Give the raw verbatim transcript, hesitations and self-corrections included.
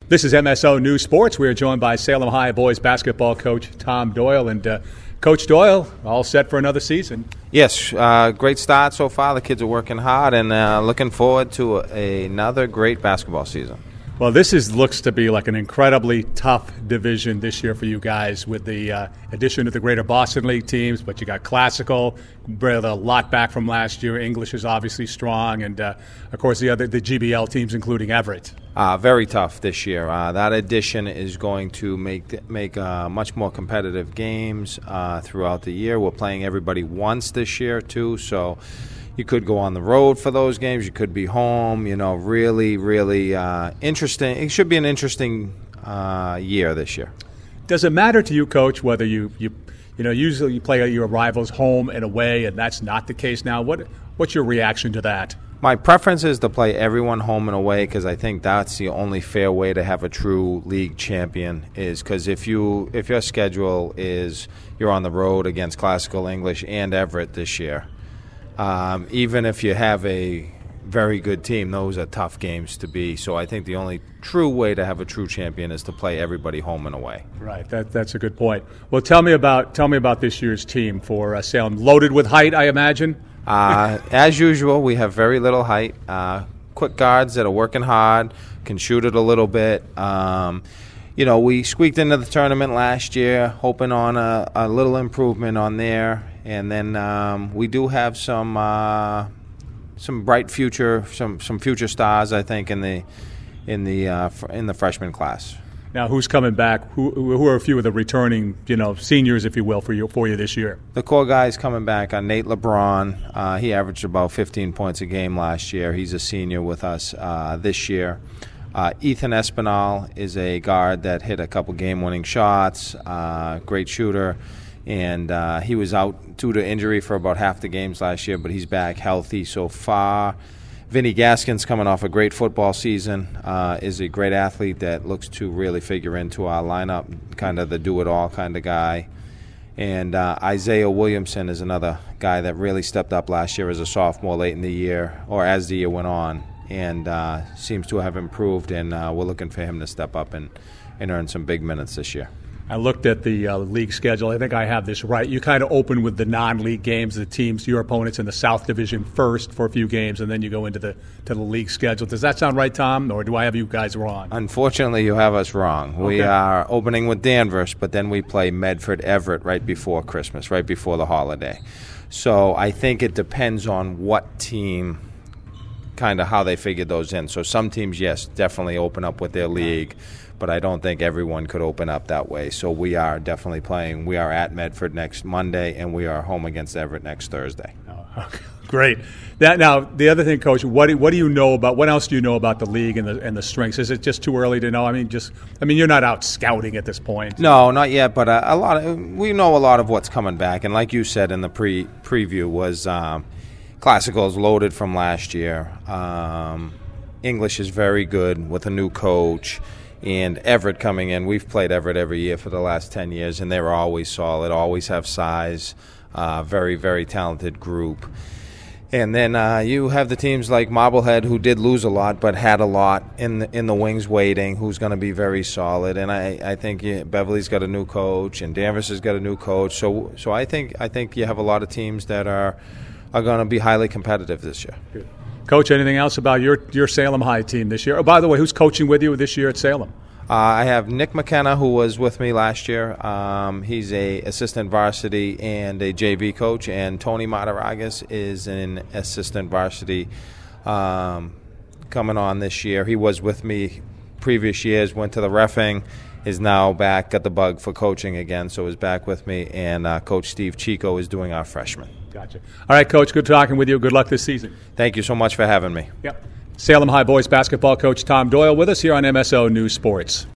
This is M S O News Sports. We are joined by Salem High boys basketball coach Tom Doyle. And uh, Coach Doyle, all set for another season? Yes, uh, great start so far. The kids are working hard and uh, looking forward to a, another great basketball season. Well, this is looks to be like an incredibly tough division this year for you guys with the uh, addition of the Greater Boston League teams, but you got Classical, a lot back from last year. English is obviously strong, and, uh, of course, the other the G B L teams, including Everett. Uh, very tough this year. Uh, that addition is going to make make uh, much more competitive games uh, throughout the year. We're playing everybody once this year, too, so you could go on the road for those games. You could be home. You know, really, really uh, interesting. It should be an interesting uh, year this year. Does it matter to you, Coach, whether you, you you know, usually you play your rivals home and away, and that's not the case now? What What's your reaction to that? My preference is to play everyone home and away because I think that's the only fair way to have a true league champion. Is because if you if your schedule is you're on the road against Classical, English, and Everett this year. Um, even if you have a very good team, those are tough games to be. So I think the only true way to have a true champion is to play everybody home and away. Right. That, that's a good point. Well, tell me about tell me about this year's team for uh, Salem. Loaded with height, I imagine. Uh, as usual, we have very little height. Uh, quick guards that are working hard, can shoot it a little bit. Um, you know, we squeaked into the tournament last year, hoping on a, a little improvement on there. And then um, we do have some uh, some bright future, some some future stars, I think, in the in the uh, in the freshman class. Now, who's coming back? Who who are a few of the returning, you know, seniors, if you will, for you for you this year? The core guys coming back are Nate LeBron. Uh, he averaged about fifteen points a game last year. He's a senior with us uh, this year. Uh, Ethan Espinal is a guard that hit a couple game-winning shots. Uh, great shooter. And uh, he was out due to injury for about half the games last year, but he's back healthy so far. Vinny Gaskin's coming off a great football season, uh, is a great athlete that looks to really figure into our lineup, kind of the do-it-all kind of guy. And uh, Isaiah Williamson is another guy that really stepped up last year as a sophomore late in the year, or as the year went on, and uh, seems to have improved, and uh, we're looking for him to step up and, and earn some big minutes this year. I looked at the uh, league schedule. I think I have this right. You kind of open with the non-league games, the teams, your opponents in the South Division first for a few games, and then you go into the to the league schedule. Does that sound right, Tom, or do I have you guys wrong? Unfortunately, you have us wrong. Okay. We are opening with Danvers, but then we play Medford Everett right before Christmas, right before the holiday. So I think it depends on what team, kind of how they figured those in. So some teams, yes, definitely open up with their league, but I don't think everyone could open up that way. So we are definitely playing. We are at Medford next Monday, and we are home against Everett next Thursday. Oh, okay. Great. That, now, the other thing, Coach, what do, what do you know about, what else do you know about the league and the and the strengths? Is it just too early to know? I mean, just, I mean, you're not out scouting at this point. No, not yet, but a, a lot of, we know a lot of what's coming back. And like you said in the pre preview was um, Classical is loaded from last year. Um, English is very good with a new coach. And Everett coming in, we've played Everett every year for the last ten years, and they're always solid, always have size, uh, very, very talented group. And then uh, you have the teams like Marblehead, who did lose a lot, but had a lot in the, in the wings waiting, who's going to be very solid. And I, I think yeah, Beverly's got a new coach, and Danvers has got a new coach. So so I think I think you have a lot of teams that are are going to be highly competitive this year. Good. Coach, anything else about your your Salem High team this year? Oh, by the way, who's coaching with you this year at Salem? Uh, I have Nick McKenna, who was with me last year. Um, he's a assistant varsity and a J V coach, and Tony Mataragas is an assistant varsity um, coming on this year. He was with me previous years, went to the reffing, is now back, got the bug for coaching again, so is back with me, and uh, Coach Steve Chico is doing our freshman. Gotcha. All right, Coach, good talking with you. Good luck this season. Thank you so much for having me. Yep. Salem High boys basketball coach Tom Doyle with us here on M S O News Sports.